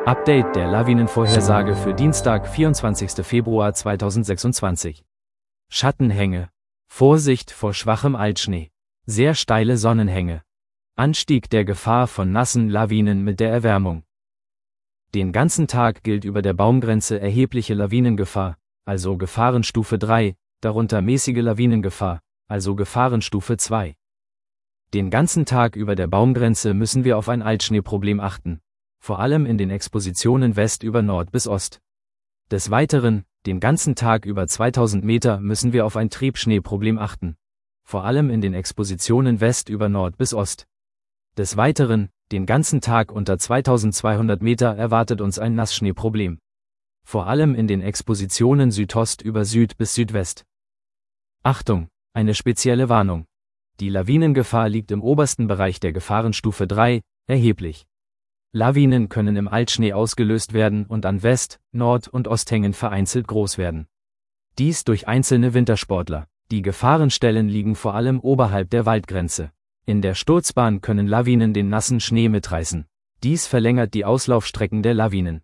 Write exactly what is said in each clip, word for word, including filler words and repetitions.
Update der Lawinenvorhersage für Dienstag, vierundzwanzigsten Februar zweitausendsechsundzwanzig. Schattenhänge. Vorsicht vor schwachem Altschnee. Sehr steile Sonnenhänge. Anstieg der Gefahr von nassen Lawinen mit der Erwärmung. Den ganzen Tag gilt über der Baumgrenze erhebliche Lawinengefahr, also Gefahrenstufe drei, darunter mäßige Lawinengefahr, also Gefahrenstufe zwei. Den ganzen Tag über der Baumgrenze müssen wir auf ein Altschneeproblem achten, vor allem in den Expositionen West über Nord bis Ost. Des Weiteren, den ganzen Tag über zweitausend Meter müssen wir auf ein Triebschneeproblem achten, vor allem in den Expositionen West über Nord bis Ost. Des Weiteren, den ganzen Tag unter zweitausendzweihundert Meter erwartet uns ein Nassschneeproblem, vor allem in den Expositionen Südost über Süd bis Südwest. Achtung, eine spezielle Warnung. Die Lawinengefahr liegt im obersten Bereich der Gefahrenstufe drei, erheblich. Lawinen können im Altschnee ausgelöst werden und an West-, Nord- und Osthängen vereinzelt groß werden. Dies durch einzelne Wintersportler. Die Gefahrenstellen liegen vor allem oberhalb der Waldgrenze. In der Sturzbahn können Lawinen den nassen Schnee mitreißen. Dies verlängert die Auslaufstrecken der Lawinen.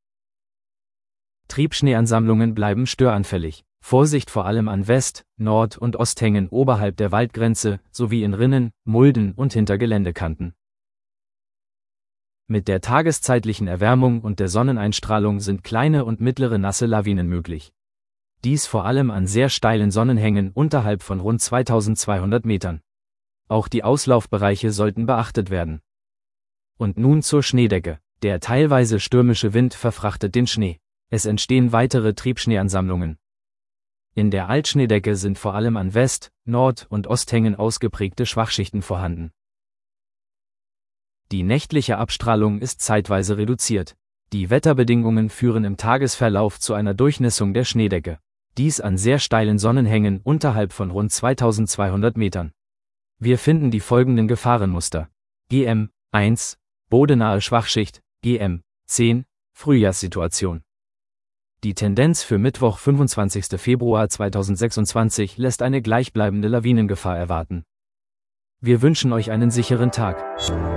Triebschneeansammlungen bleiben störanfällig. Vorsicht vor allem an West-, Nord- und Osthängen oberhalb der Waldgrenze sowie in Rinnen, Mulden und hinter Geländekanten. Mit der tageszeitlichen Erwärmung und der Sonneneinstrahlung sind kleine und mittlere nasse Lawinen möglich. Dies vor allem an sehr steilen Sonnenhängen unterhalb von rund zweitausendzweihundert Metern. Auch die Auslaufbereiche sollten beachtet werden. Und nun zur Schneedecke. Der teilweise stürmische Wind verfrachtet den Schnee. Es entstehen weitere Triebschneeansammlungen. In der Altschneedecke sind vor allem an West-, Nord- und Osthängen ausgeprägte Schwachschichten vorhanden. Die nächtliche Abstrahlung ist zeitweise reduziert. Die Wetterbedingungen führen im Tagesverlauf zu einer Durchnässung der Schneedecke. Dies an sehr steilen Sonnenhängen unterhalb von rund zweitausendzweihundert Metern. Wir finden die folgenden Gefahrenmuster. G M eins, bodenahe Schwachschicht, G M zehn, Frühjahrssituation. Die Tendenz für Mittwoch, fünfundzwanzigsten Februar zweitausendsechsundzwanzig lässt eine gleichbleibende Lawinengefahr erwarten. Wir wünschen euch einen sicheren Tag.